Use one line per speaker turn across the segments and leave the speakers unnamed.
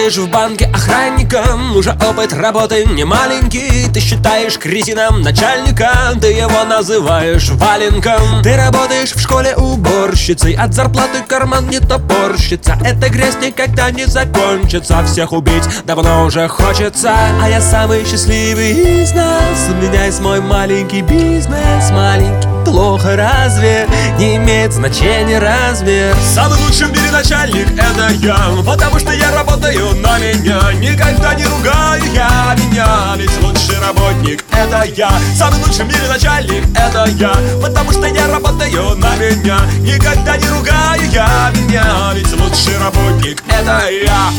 работаешь в банке охранником, уже опыт работы не маленький. Ты считаешь кретином начальника, ты его называешь валенком. Ты работаешь в школе уборщицей, от зарплаты карман не топорщится. Эта грязь никогда не закончится, всех убить давно уже хочется. А я самый счастливый из нас, у меня есть мой маленький бизнес. Маленький, плохо разве? Не имеет значения размер. Самый лучший в мире начальник — это я, потому что я работаю на меня. Никогда не ругаю я меня, ведь лучший работник — это я. Самый лучший в мире начальник — это я, потому что я работаю на меня. Никогда не ругаю я меня, ведь лучший работник — это я.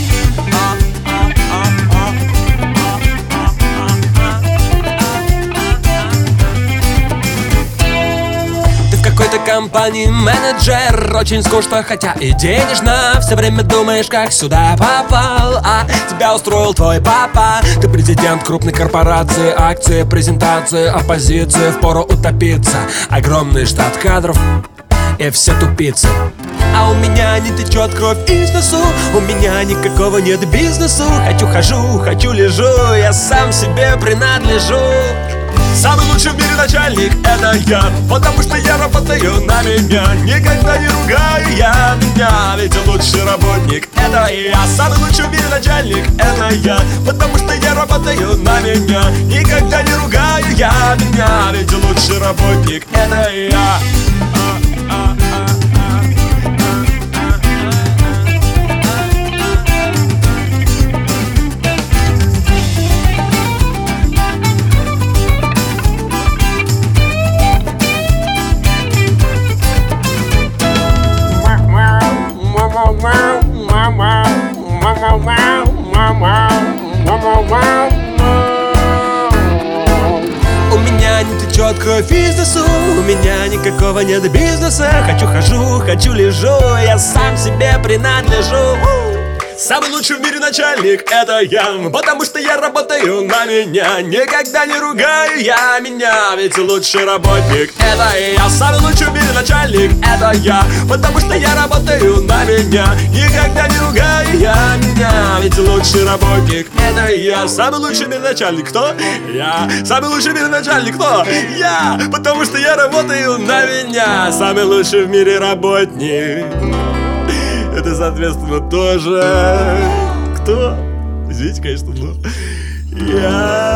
В какой-то компании менеджер, очень скучно, хотя и денежно. Все время думаешь, как сюда попал, а тебя устроил твой папа. Ты президент крупной корпорации, акции, презентации, оппозиции, впору утопиться. Огромный штат кадров и все тупицы. А у меня не течет кровь из носу, у меня никакого нет бизнесу. Хочу хожу, хочу лежу, я сам себе принадлежу. Самый лучший в мире начальник — это я, потому что я работаю на меня. Никогда не ругаю я меня, ведь лучший работник — это я. Самый лучший в мире начальник — это я, потому что я работаю на меня. Никогда не ругаю я меня, ведь лучший работник — это я. У меня не течет кровь из носу, у меня никакого нет бизнеса. Хочу хожу, хочу лежу, я сам себе принадлежу. Самый лучший в мире начальник — это я, потому что я работаю на меня. Никогда не ругаю я меня, ведь лучший работник — это я. Самый лучший в мире начальник — это я, потому что я работаю на меня. Никогда не ругаю я меня, ведь лучший работник — это я. Самый лучший в мире начальник — кто? Я. Самый лучший в мире начальник — кто? Я, потому что я работаю на меня. Самый лучший в мире работник — это, соответственно, тоже кто? Извините, конечно, но я.